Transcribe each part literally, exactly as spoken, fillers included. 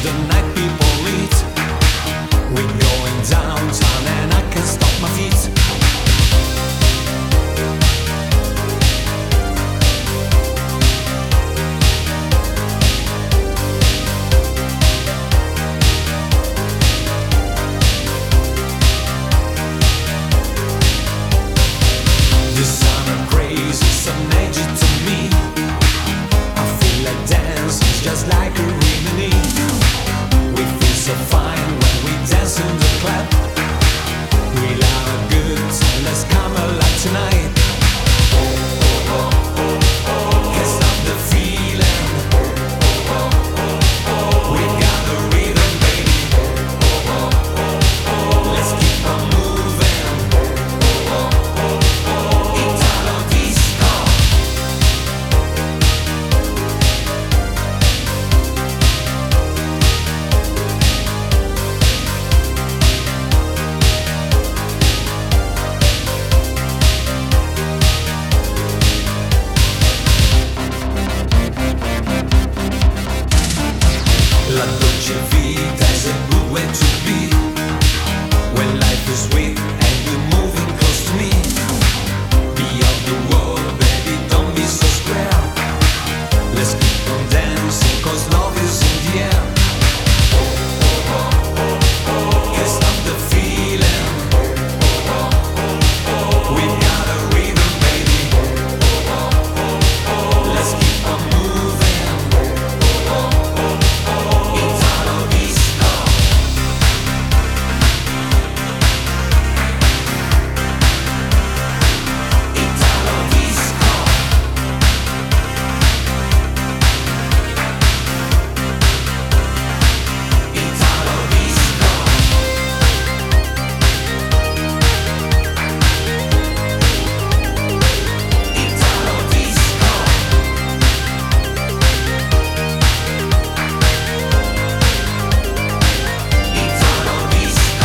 the night people meet. We're going downtown and I can't stop my feet. The summer crazy, some magic to me. I feel like dancing just like a remedy. We feel so fine when we dance in the club. We love a good time, let's come alive tonight. Can't stop the feeling. We got the rhythm, baby. Let's keep on moving. Italo disco. La dolce vita is a good way to be. When life is sweet and you're moving close to me. Beyond the world, baby, don't be so square. Let's keep on dancing, cause love is in the air. Can't stop the feeling. We got a rhythm, baby. Let's keep on moving. Italo disco. Italo disco. Italo disco. Italo disco. Italo disco.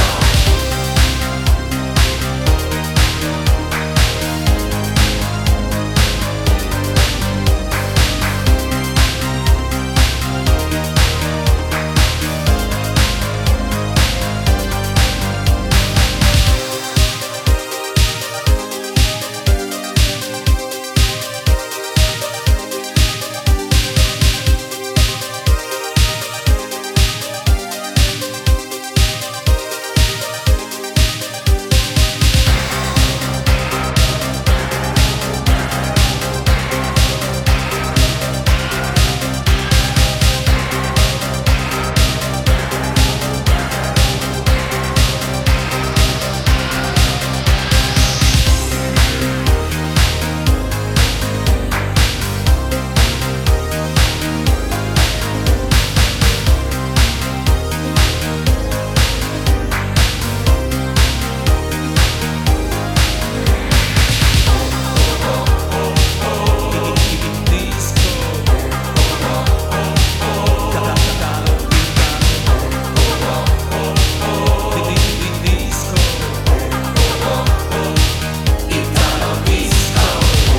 Italo disco.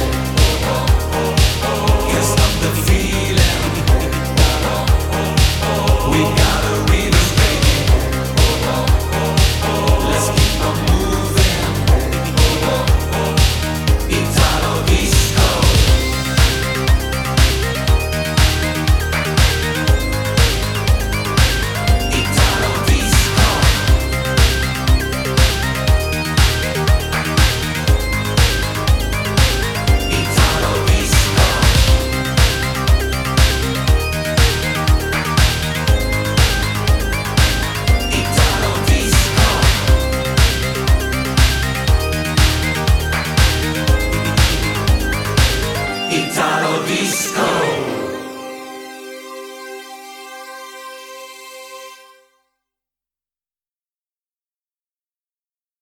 Can't stop the feeling. We got a rhythm, baby. Let's keep on moving. Italo disco. Italo disco. Italo disco. Italo disco. Italo disco.